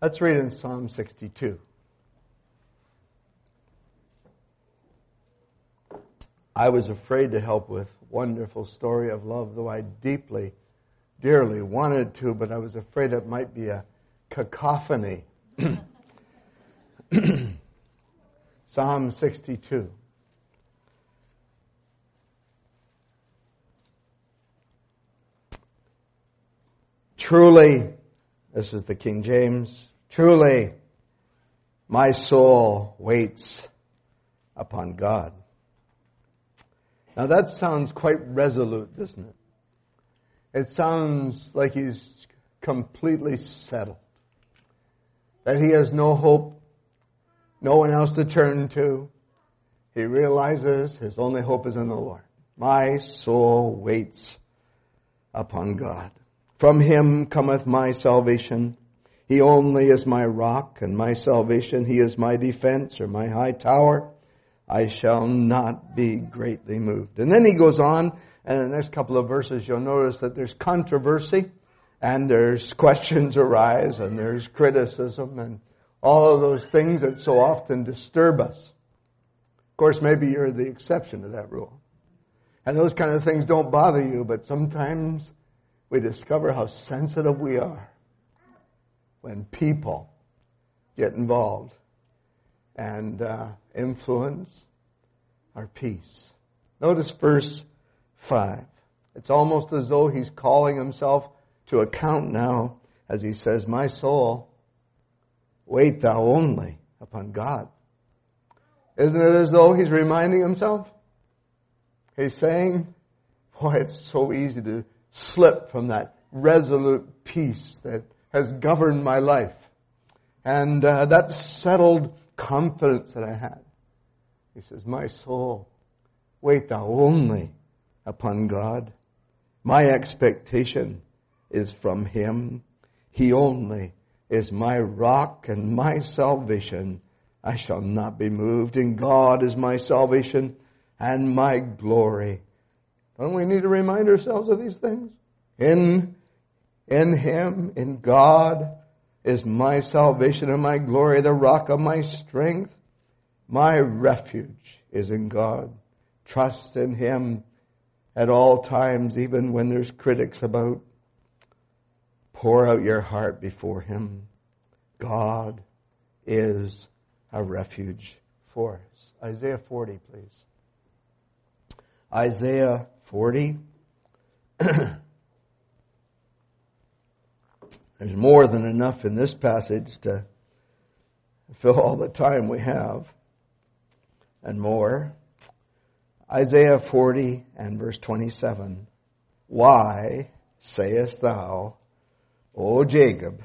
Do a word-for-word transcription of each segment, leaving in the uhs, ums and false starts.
Let's read in Psalm sixty-two. I was afraid to help with wonderful story of love, though I deeply, dearly wanted to, but I was afraid it might be a cacophony. Psalm sixty-two. Truly, this is the King James, truly, my soul waits upon God. Now that sounds quite resolute, doesn't it? It sounds like he's completely settled. That he has no hope, no one else to turn to. He realizes his only hope is in the Lord. My soul waits upon God. From him cometh my salvation. He only is my rock and my salvation. He is my defense or my high tower. I shall not be greatly moved. And then he goes on, and in the next couple of verses you'll notice that there's controversy, and there's questions arise, and there's criticism, and all of those things that so often disturb us. Of course, maybe you're the exception to that rule. And those kind of things don't bother you, but sometimes we discover how sensitive we are when people get involved and uh, influence our peace. Notice verse five. It's almost as though he's calling himself to account now as he says, my soul, wait thou only upon God. Isn't it as though he's reminding himself? He's saying, boy, it's so easy to slip from that resolute peace that has governed my life. And uh, that settled confidence that I had. He says, my soul, wait thou only upon God. My expectation is from him. He only is my rock and my salvation. I shall not be moved. And God is my salvation and my glory. Don't we need to remind ourselves of these things? In, in him, in God, is my salvation and my glory, the rock of my strength. My refuge is in God. Trust in him at all times, even when there's critics about. Pour out your heart before him. God is a refuge for us. Isaiah forty, please. Isaiah forty. There's more than enough in this passage to fill all the time we have, and more. Isaiah forty and verse twenty-seven. Why sayest thou, O Jacob?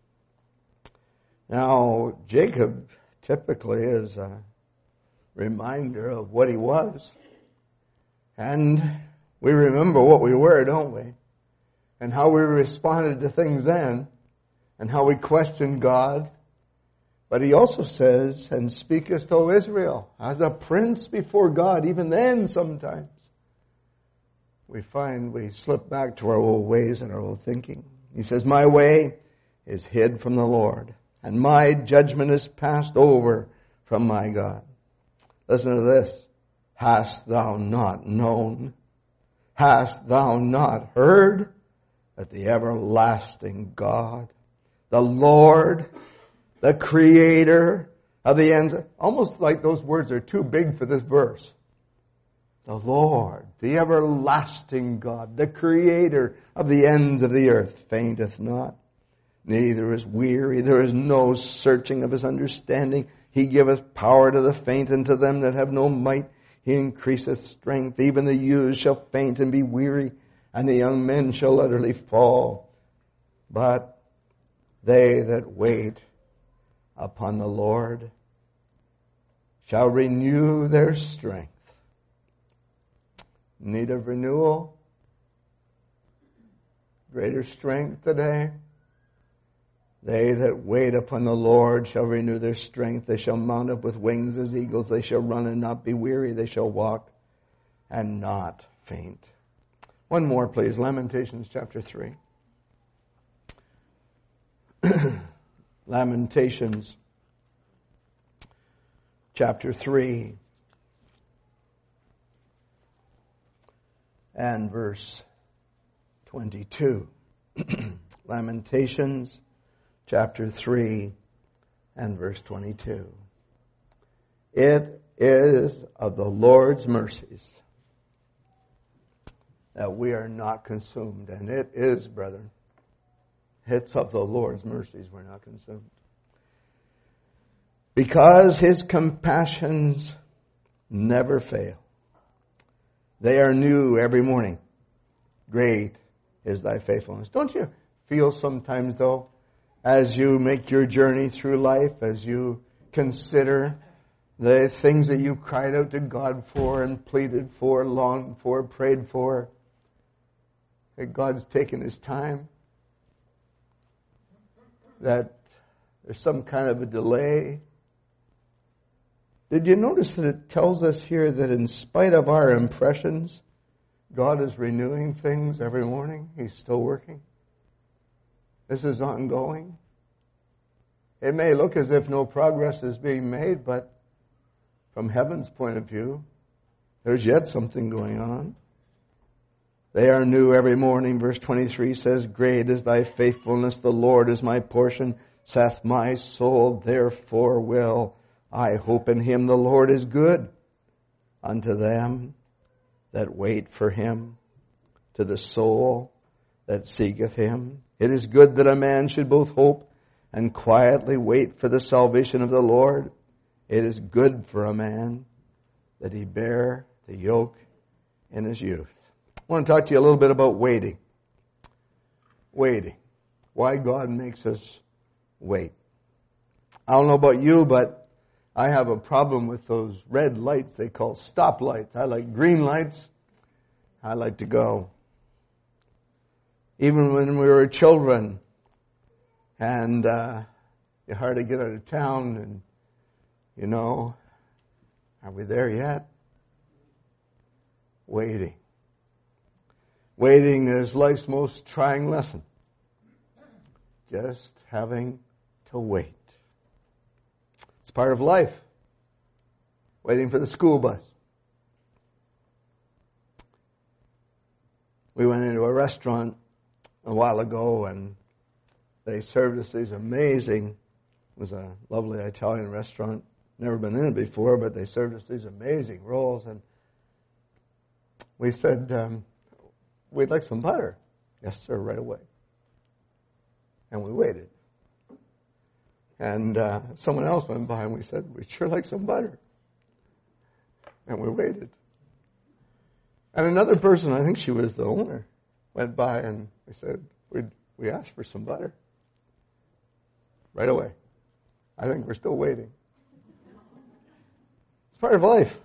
Now, Jacob typically is a reminder of what he was. And we remember what we were, don't we? And how we responded to things then, and how we questioned God. But he also says, and speakest, O Israel, as a prince before God. Even then, sometimes, we find we slip back to our old ways and our old thinking. He says, my way is hid from the Lord, and my judgment is passed over from my God. Listen to this. Hast thou not known? Hast thou not heard that the everlasting God, the Lord, the Creator of the ends, almost like those words are too big for this verse. The Lord, the everlasting God, the Creator of the ends of the earth, fainteth not, neither is weary. There is no searching of his understanding. He giveth power to the faint, and to them that have no might he increaseth strength. Even the youths shall faint and be weary, and the young men shall utterly fall. But they that wait upon the Lord shall renew their strength. Need of renewal? Greater strength today? They that wait upon the Lord shall renew their strength. They shall mount up with wings as eagles. They shall run and not be weary. They shall walk and not faint. One more, please. Lamentations chapter three. Lamentations chapter three and verse twenty-two. Lamentations chapter three and verse twenty-two. It is of the Lord's mercies that we are not consumed. And it is, brethren, it's of the Lord's mercies we're not consumed. Because His compassions never fail. They are new every morning. Great is thy faithfulness. Don't you feel sometimes, though, as you make your journey through life, as you consider the things that you cried out to God for and pleaded for, longed for, prayed for, that God's taken His time, that there's some kind of a delay? Did you notice that it tells us here that in spite of our impressions, God is renewing things every morning? He's still working. This is ongoing. It may look as if no progress is being made, but from heaven's point of view, there's yet something going on. They are new every morning. Verse twenty-three says, Great is thy faithfulness, the Lord is my portion, saith my soul, therefore will I hope in Him. The Lord is good unto them that wait for Him, to the soul that seeketh Him. It is good that a man should both hope and quietly wait for the salvation of the Lord. It is good for a man that he bear the yoke in his youth. I want to talk to you a little bit about waiting. Waiting. Why God makes us wait. I don't know about you, but I have a problem with those red lights they call stop lights. I like green lights. I like to go. Even when we were children and uh, you hardly get out of town and, you know, are we there yet? Waiting. Waiting is life's most trying lesson. Just having to wait. It's part of life. Waiting for the school bus. We went into a restaurant a while ago and they served us these amazing, it was a lovely Italian restaurant. Never been in it before, but they served us these amazing rolls and we said, um, we'd like some butter. Yes, sir, right away. And we waited. And uh, someone else went by and we said, we'd sure like some butter. And we waited. And another person, I think she was the owner, went by and we said, we'd, we asked for some butter. Right away. I think we're still waiting. It's part of life.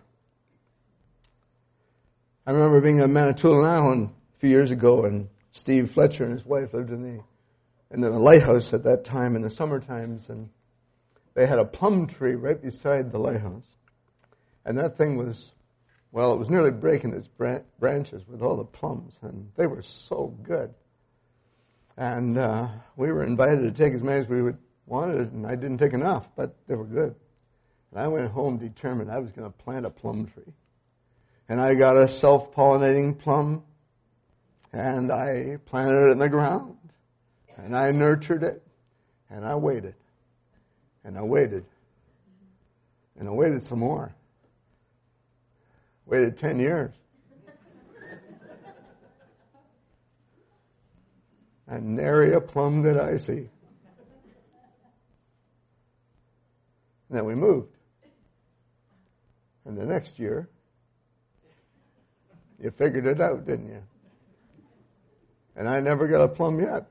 I remember being in Manitoulin Island a few years ago, and Steve Fletcher and his wife lived in the in the lighthouse at that time in the summer times, and they had a plum tree right beside the lighthouse. And that thing was, well, it was nearly breaking its bran- branches with all the plums, and they were so good. And uh, we were invited to take as many as we would wanted, and I didn't take enough, but they were good. And I went home determined I was going to plant a plum tree. And I got a self-pollinating plum, and I planted it in the ground, and I nurtured it, and I waited, and I waited, and I waited some more. Waited ten years. And nary a plum did I see. And then we moved. And the next year, you figured it out, didn't you? And I never got a plum yet.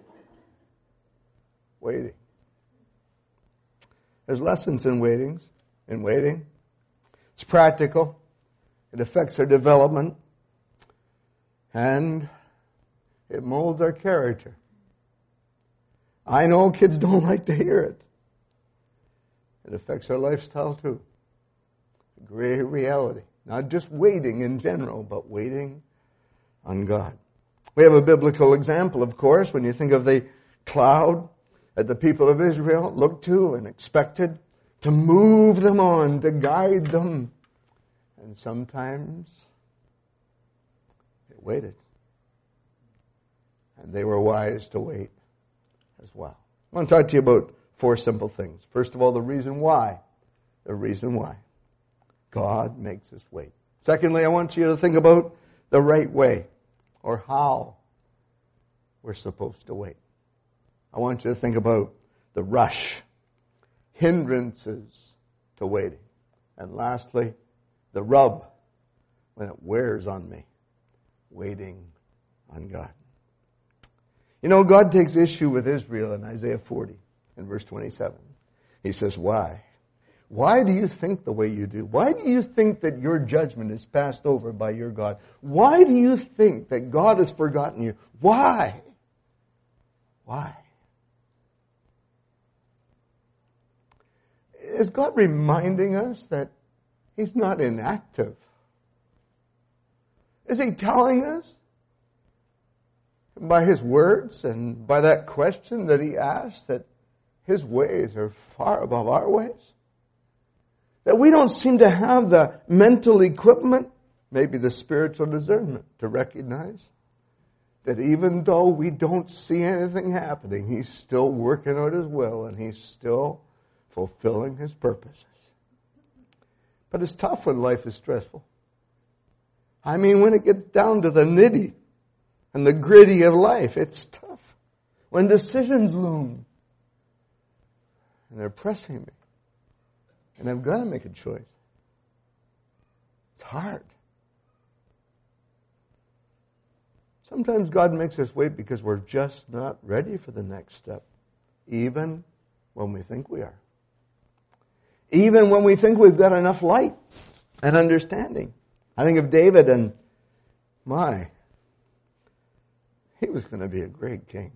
Waiting. There's lessons in waitings, in waiting. It's practical. It affects our development. And it molds our character. I know kids don't like to hear it. It affects our lifestyle too. It's a great reality. Not just waiting in general, but waiting on God. We have a biblical example, of course, when you think of the cloud that the people of Israel looked to and expected to move them on, to guide them. And sometimes they waited. And they were wise to wait as well. I want to talk to you about four simple things. First of all, the reason why. The reason why. God makes us wait. Secondly, I want you to think about the right way, or how we're supposed to wait. I want you to think about the rush, hindrances to waiting. And lastly, the rub, when it wears on me, waiting on God. You know, God takes issue with Israel in Isaiah forty, in verse twenty-seven. He says, why? Why do you think the way you do? Why do you think that your judgment is passed over by your God? Why do you think that God has forgotten you? Why? Why? Is God reminding us that He's not inactive? Is He telling us by His words and by that question that He asked that His ways are far above our ways? That we don't seem to have the mental equipment, maybe the spiritual discernment, to recognize that even though we don't see anything happening, He's still working out His will and He's still fulfilling His purposes. But it's tough when life is stressful. I mean, when it gets down to the nitty and the gritty of life, it's tough. When decisions loom and they're pressing me and I've got to make a choice, it's hard. Sometimes God makes us wait because we're just not ready for the next step, even when we think we are. Even when we think we've got enough light and understanding. I think of David, and my, he was going to be a great king.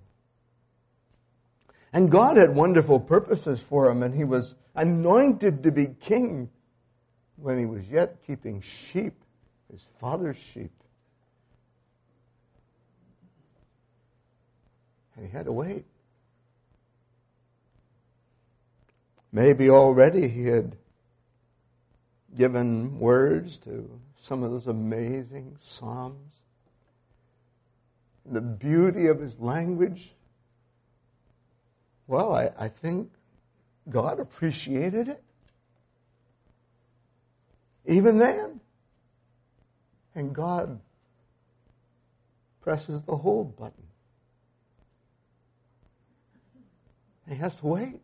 And God had wonderful purposes for him, and he was anointed to be king when he was yet keeping sheep, his father's sheep. And he had to wait. Maybe already he had given words to some of those amazing psalms. The beauty of his language. Well, I, I think God appreciated it. Even then. And God presses the hold button. He has to wait.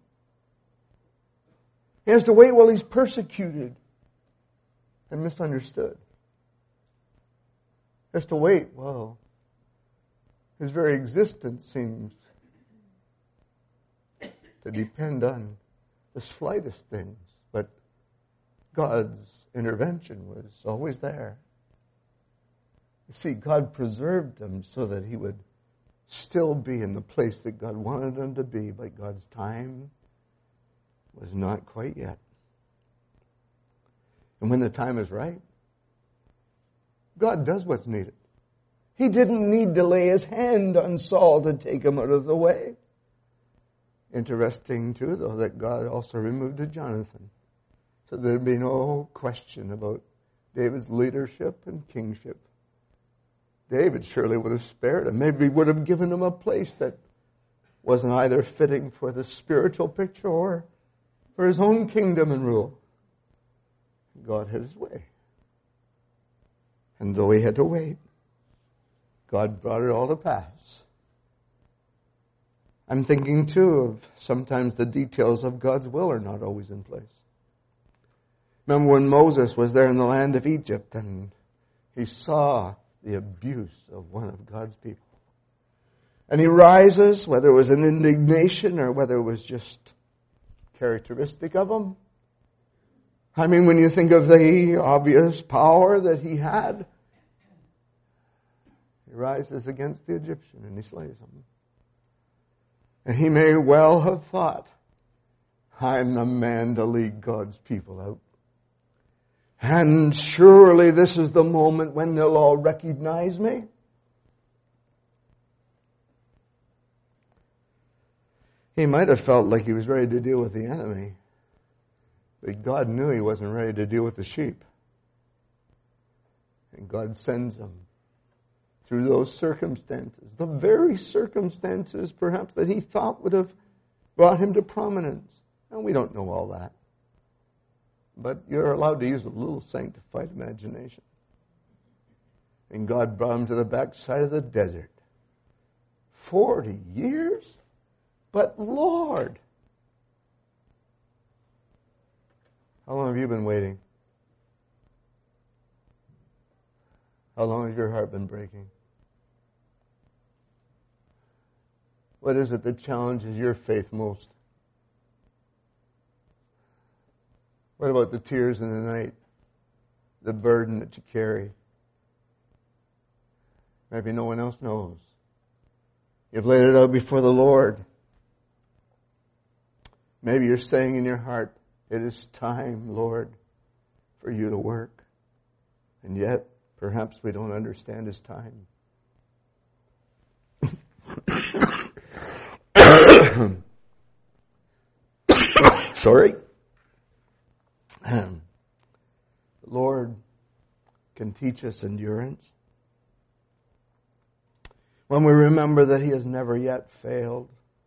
He has to wait while he's persecuted and misunderstood. He has to wait while his very existence seems to depend on the slightest things. But God's intervention was always there. You see, God preserved him so that he would still be in the place that God wanted him to be, but God's time was not quite yet. And when the time is right, God does what's needed. He didn't need to lay his hand on Saul to take him out of the way. Interesting, too, though, that God also removed Jonathan. So there'd be no question about David's leadership and kingship. David surely would have spared him. Maybe would have given him a place that wasn't either fitting for the spiritual picture or for his own kingdom and rule. God had his way. And though he had to wait, God brought it all to pass. I'm thinking, too, of sometimes the details of God's will are not always in place. Remember when Moses was there in the land of Egypt and he saw the abuse of one of God's people. And he rises, whether it was an indignation or whether it was just characteristic of him. I mean, when you think of the obvious power that he had, he rises against the Egyptian and he slays him. And he may well have thought, I'm the man to lead God's people out. And surely this is the moment when they'll all recognize me. He might have felt like he was ready to deal with the enemy, but God knew he wasn't ready to deal with the sheep. And God sends him through those circumstances, the very circumstances perhaps that he thought would have brought him to prominence. And we don't know all that. But you're allowed to use a little sanctified imagination. And God brought him to the backside of the desert. Forty years? But Lord, how long have you been waiting? How long has your heart been breaking? What is it that challenges your faith most? What about the tears in the night? The burden that you carry? Maybe no one else knows. You've laid it out before the Lord. Maybe you're saying in your heart, it is time, Lord, for you to work. And yet, perhaps we don't understand His time. Sorry. The Lord can teach us endurance when we remember that He has never yet failed.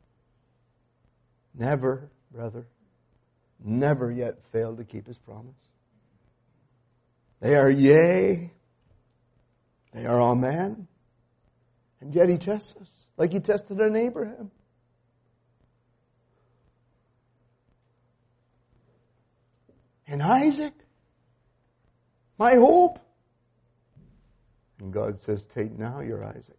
Never, brother, never yet failed to keep His promise. They are yea, they are amen, and yet He tests us like He tested an Abraham. And Isaac, my hope. And God says, take now your Isaac.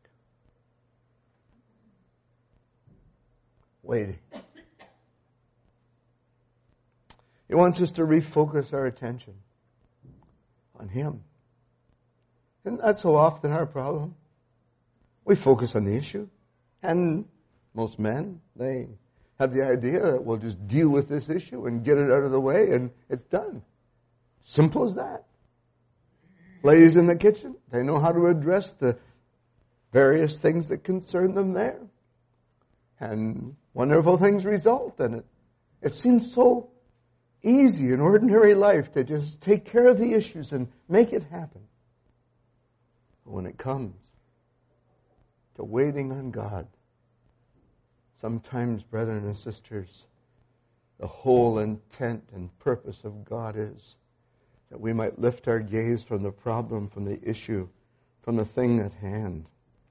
Waiting. He wants us to refocus our attention on Him. Isn't that so often our problem? We focus on the issue. And most men, they have the idea that we'll just deal with this issue and get it out of the way and it's done. Simple as that. Ladies in the kitchen, they know how to address the various things that concern them there. And wonderful things result in it. It seems so easy in ordinary life to just take care of the issues and make it happen. But when it comes to waiting on God, sometimes, brethren and sisters, the whole intent and purpose of God is that we might lift our gaze from the problem, from the issue, from the thing at hand,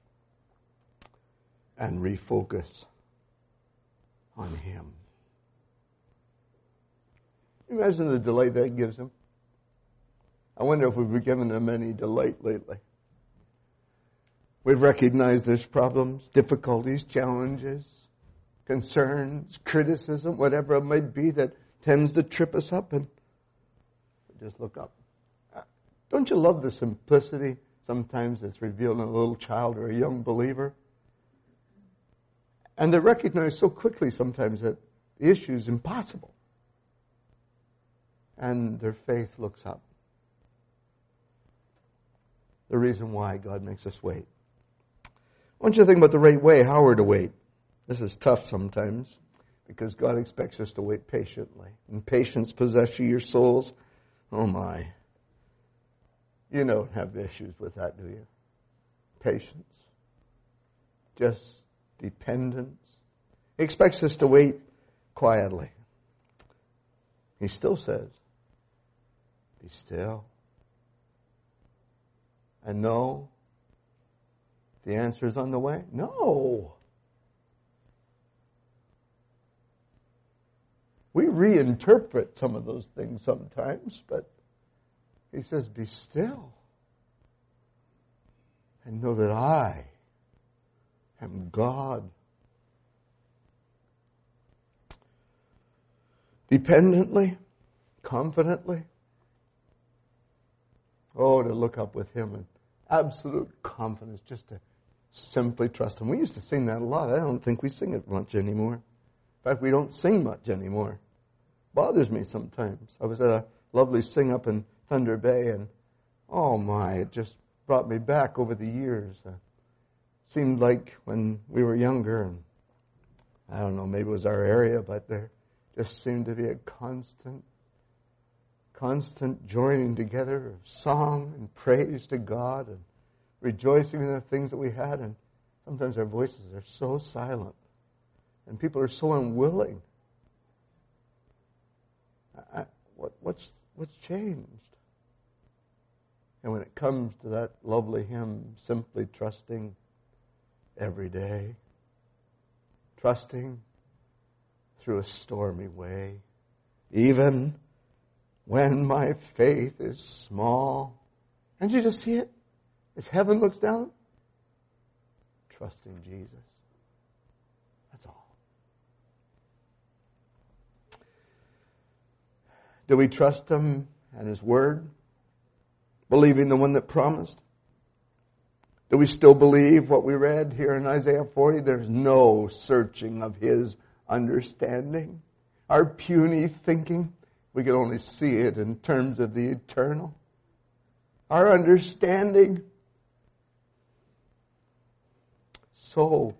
and refocus on Him. Imagine the delight that gives Him. I wonder if we've given Him any delight lately. We've recognized there's problems, difficulties, challenges, concerns, criticism, whatever it might be that tends to trip us up, and we just look up. Don't you love the simplicity sometimes that's revealed in a little child or a young believer? And they recognize so quickly sometimes that the issue is impossible. And their faith looks up. The reason why God makes us wait. I want you to think about the right way, how we're to wait. This is tough sometimes because God expects us to wait patiently. And patience possess you your souls. Oh my. You don't have issues with that, do you? Patience. Just dependence. He expects us to wait quietly. He still says, be still. And no, the answer is on the way. No. We reinterpret some of those things sometimes, but He says, be still and know that I am God. Dependently, confidently. Oh, to look up with Him in absolute confidence, just to simply trust Him. We used to sing that a lot. I don't think we sing it much anymore. In fact, we don't sing much anymore. Bothers me sometimes. I was at a lovely sing up in Thunder Bay, and oh my, it just brought me back over the years. Uh, seemed like when we were younger, and I don't know, maybe it was our area, but there just seemed to be a constant, constant joining together of song and praise to God and rejoicing in the things that we had. And sometimes our voices are so silent and people are so unwilling. I, what, what's, what's changed? And when it comes to that lovely hymn, simply trusting every day, trusting through a stormy way, even when my faith is small. And you just see it as heaven looks down. Trusting Jesus. That's all. Do we trust Him and His Word? Believing the one that promised? Do we still believe what we read here in Isaiah forty? There's no searching of His understanding. Our puny thinking, we can only see it in terms of the eternal. Our understanding, so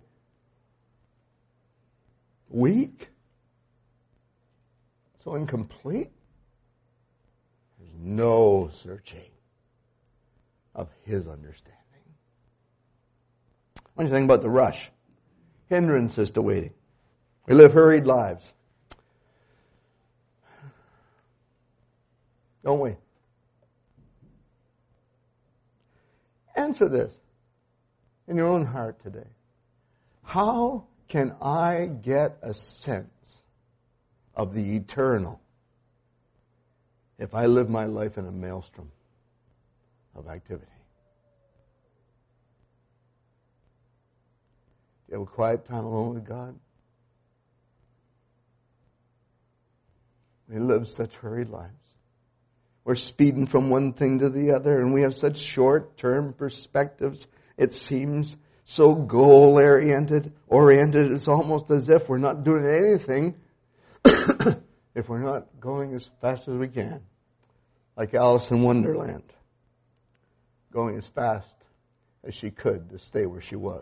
weak, so incomplete. There's no searching of His understanding. What do you think about the rush? Hindrances to waiting. We live hurried lives. Don't we? Answer this in your own heart today. How can I get a sense of the eternal if I live my life in a maelstrom of activity? Do you have a quiet time alone with God? We live such hurried lives. We're speeding from one thing to the other, and we have such short-term perspectives. It seems so goal-oriented. Oriented. It's almost as if we're not doing anything if we're not going as fast as we can. Like Alice in Wonderland, going as fast as she could to stay where she was.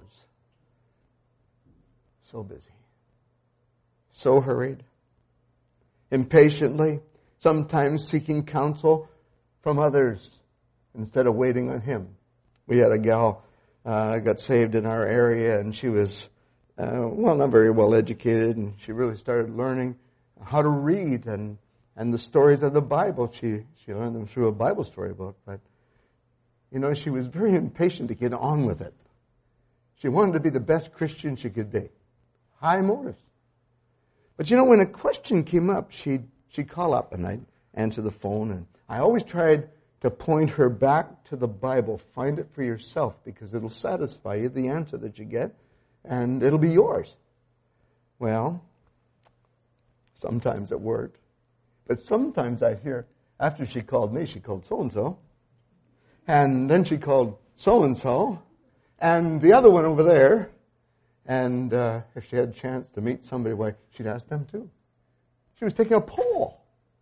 So busy. So hurried. Impatiently. Sometimes seeking counsel from others instead of waiting on Him. We had a gal uh, got saved in our area, and she was, uh, well, not very well educated, and she really started learning how to read and, and the stories of the Bible. She, she learned them through a Bible story book, but, you know, she was very impatient to get on with it. She wanted to be the best Christian she could be. High motives. But, you know, when a question came up, she'd She'd call up and I'd answer the phone, and I always tried to point her back to the Bible. Find it for yourself, because it'll satisfy you, the answer that you get, and it'll be yours. Well, sometimes it worked. But sometimes I hear, after she called me, she called so-and-so, and then she called so-and-so, and the other one over there, and uh, if she had a chance to meet somebody, why, she'd ask them too. She was taking a poll.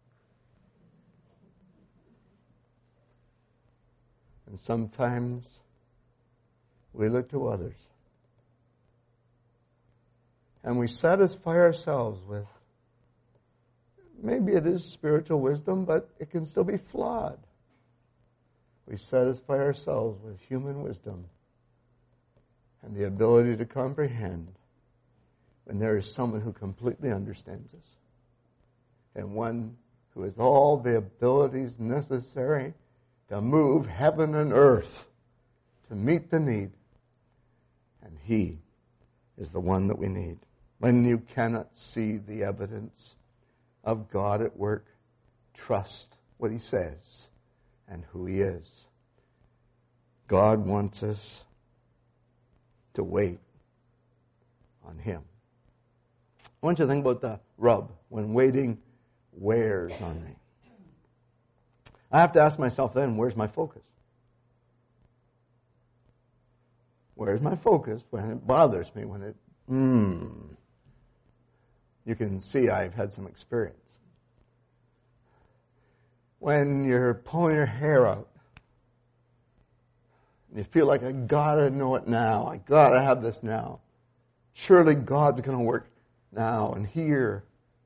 And sometimes we look to others. And we satisfy ourselves with, maybe it is spiritual wisdom, but it can still be flawed. We satisfy ourselves with human wisdom and the ability to comprehend when there is someone who completely understands us. And one who has all the abilities necessary to move heaven and earth to meet the need. And He is the one that we need. When you cannot see the evidence of God at work, trust what He says and who He is. God wants us to wait on Him. I want you to think about the rub when waiting wears on me. I have to ask myself then, where's my focus? Where's my focus when it bothers me, when it, hmm. You can see I've had some experience. When you're pulling your hair out, and you feel like, I gotta know it now. I gotta have this now. Surely God's gonna work. now and here.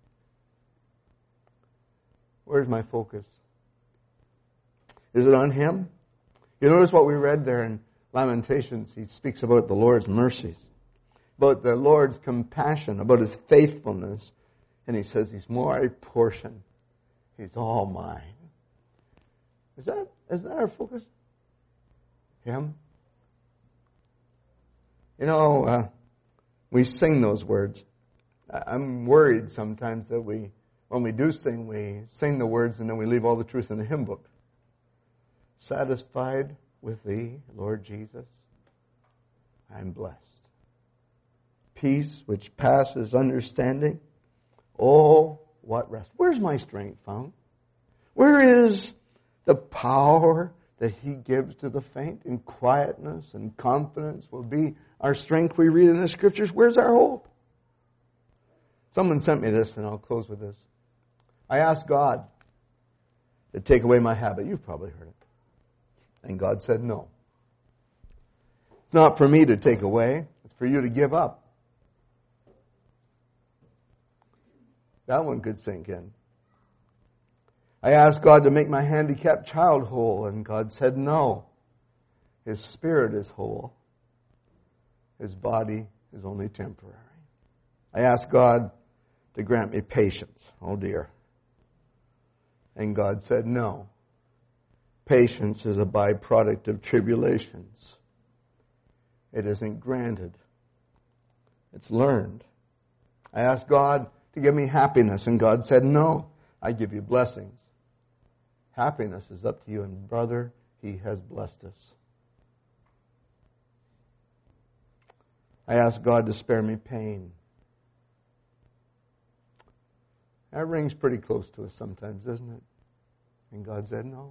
Where's my focus? Is it on Him? You notice what we read there in Lamentations. He speaks about the Lord's mercies, about the Lord's compassion, about His faithfulness. And he says, He's my portion. He's all mine. Is that, is that our focus? Him? You know, uh, we sing those words. I'm worried sometimes that we, when we do sing, we sing the words and then we leave all the truth in the hymn book. Satisfied with Thee, Lord Jesus, I'm blessed. Peace which passes understanding. Oh, what rest. Where's my strength found? Where is the power that He gives to the faint? In quietness and confidence will be our strength, we read in the Scriptures. Where's our hope? Someone sent me this, and I'll close with this. I asked God to take away my habit. You've probably heard it. And God said no. It's not for me to take away. It's for you to give up. That one could sink in. I asked God to make my handicapped child whole, and God said no. His spirit is whole. His body is only temporary. I asked God to grant me patience. Oh dear. And God said no. Patience is a byproduct of tribulations. It isn't granted. It's learned. I asked God to give me happiness, and God said, no, I give you blessings. Happiness is up to you, and brother, He has blessed us. I asked God to spare me pain. That rings pretty close to us sometimes, doesn't it? And God said, no.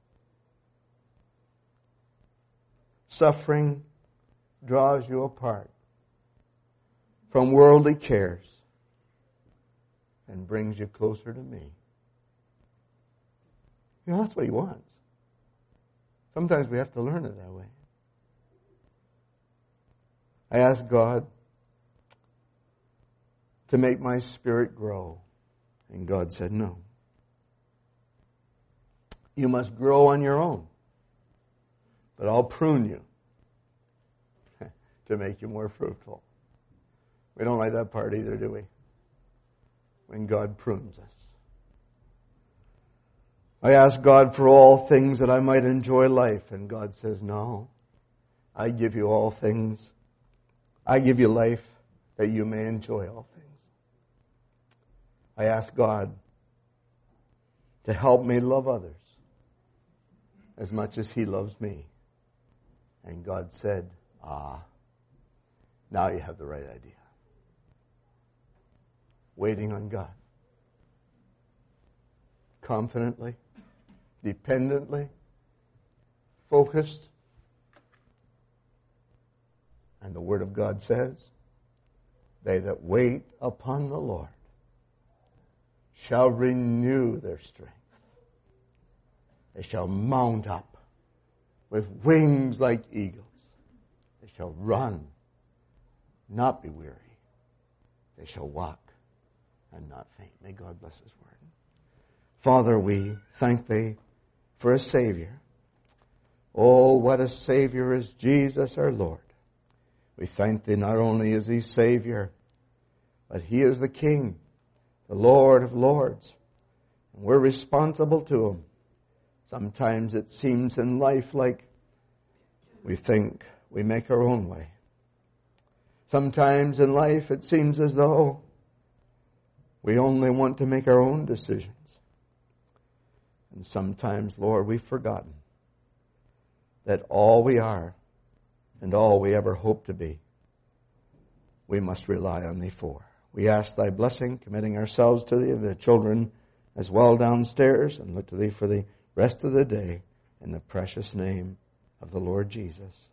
Suffering draws you apart from worldly cares and brings you closer to me. You know, that's what He wants. Sometimes we have to learn it that way. I asked God to make my spirit grow, and God said no. You must grow on your own, but I'll prune you to make you more fruitful. We don't like that part either, do we? When God prunes us. I ask God for all things that I might enjoy life, and God says, no, I give you all things. I give you life that you may enjoy all things. I ask God to help me love others as much as He loves me. And God said, ah, now you have the right idea. Waiting on God. Confidently, dependently, focused. And the Word of God says, they that wait upon the Lord shall renew their strength. They shall mount up with wings like eagles. They shall run, not be weary. They shall walk and not faint. May God bless His Word. Father, we thank Thee for a Savior. Oh, what a Savior is Jesus our Lord. We thank Thee not only is He Savior, but He is the King, the Lord of Lords. And we're responsible to Him. Sometimes it seems in life like we think we make our own way. Sometimes in life it seems as though we only want to make our own decisions. And sometimes, Lord, we've forgotten that all we are and all we ever hope to be, we must rely on Thee for. We ask Thy blessing, committing ourselves to Thee and the children as well downstairs, and look to Thee for the rest of the day in the precious name of the Lord Jesus.